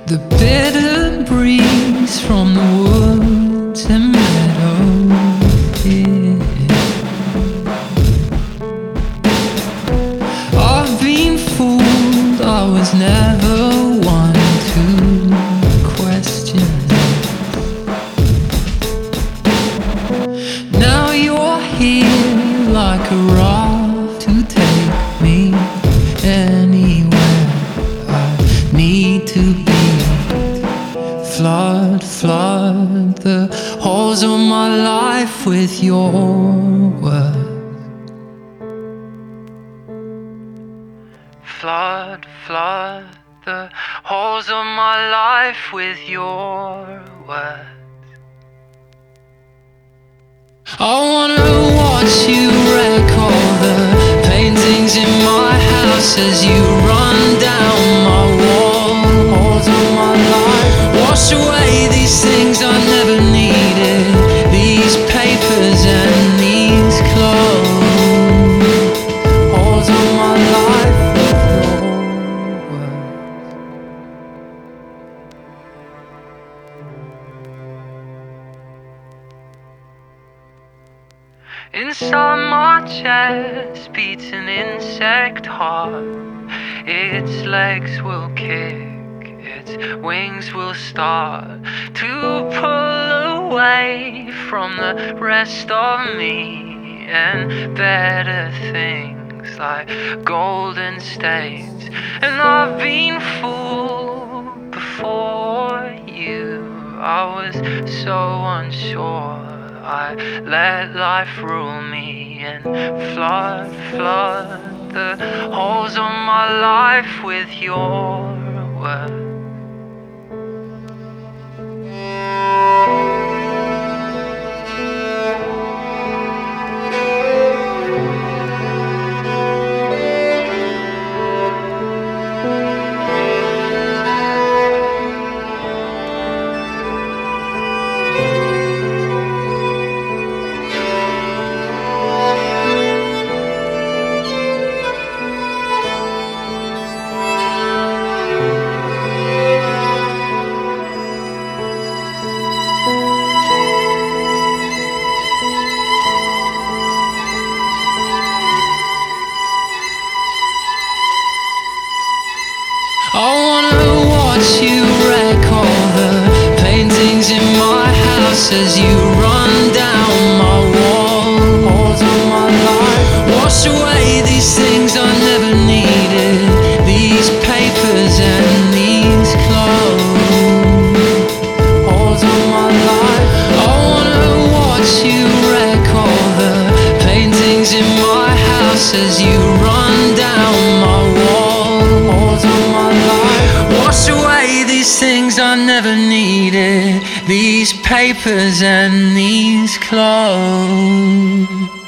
The bitter breeze from the woods and meadows, yeah. I've been fooled, I was never one to question. Now you're here like a raft to take me anywhere I need to be. Flood, flood the holes of my life with your words. Flood, flood the holes of my life with your words. I wanna watch you wreck all the paintings in my house as you run down my wall. Holes of my life, wash away these things I never needed, these papers and these clothes. Holes of my life with your words. Inside my chest beats an insect heart. Its legs will kick, its wings will start to pull away from the rest of me and better things like golden states. And I've been fooled before you, I was so unsure. I let life rule me and flood, flood the holes of my life with your words. I wanna watch you wreck all the paintings in my house as you run down my wall. Holes of my life, wash away these things I never needed, these papers and these clothes. Holes of my life, I wanna watch you wreck all the paintings in my house as you run down my wall. Holes of my life, wash away these things I never needed, these papers and these clothes.